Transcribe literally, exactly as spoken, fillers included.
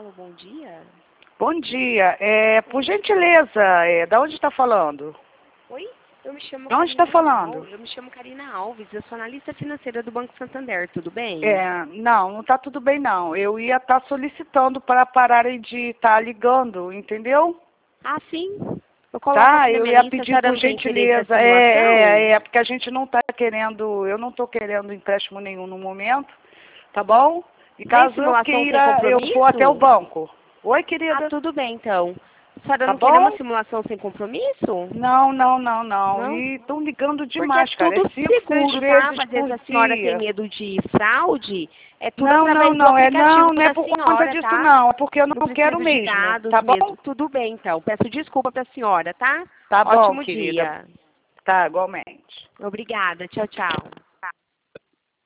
Alô, bom dia. Bom dia. É, por gentileza, é, da onde está falando? Oi, eu me chamo De onde Karina está falando? Alves. Eu me chamo Karina Alves, eu sou analista financeira do Banco Santander, tudo bem? É, não, não está tudo bem não. Eu ia estar solicitando para pararem de estar ligando, entendeu? Ah, sim. Eu coloco Tá, aqui na eu minha ia lista, a pedir senhora por não tem interesse na gentileza. É, simulação? é, é, porque a gente não está querendo, eu não estou querendo empréstimo nenhum no momento, tá bom? E Mas caso eu simulação sem queira, eu vou até o compromisso? banco. Oi, Ah, querida. tudo bem, então. A senhora Tá não queria uma bom? simulação sem compromisso? Não, não, não, não. Não? E estão ligando Porque é demais, cara. É tudo cinco, seis seguro, tá? vezes Às vezes por a senhora tem dia. medo de fraude, é tudo Não, não, através do não. É não, aplicativo não é da por conta senhora, disso, tá? não. É porque eu Não não quero preciso de mesmo. dados Tá bom? mesmo. Tudo bem, então. Peço desculpa para a senhora, tá? Tá bom, Ótimo querida. dia. Tá, igualmente. Obrigada. Tchau, tchau.